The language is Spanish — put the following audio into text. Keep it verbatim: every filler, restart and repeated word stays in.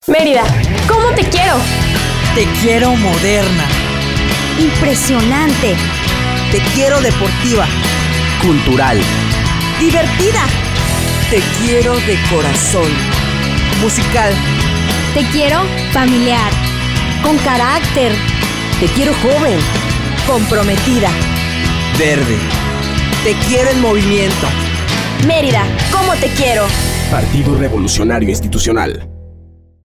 Mérida, ¿cómo te quiero? Te quiero moderna. Impresionante. Te quiero deportiva. Cultural. Divertida. Te quiero de corazón. Musical. Te quiero familiar. Con carácter. Te quiero joven. Comprometida. Verde. Te quiero en movimiento. Mérida, ¿cómo te quiero? Partido Revolucionario Institucional.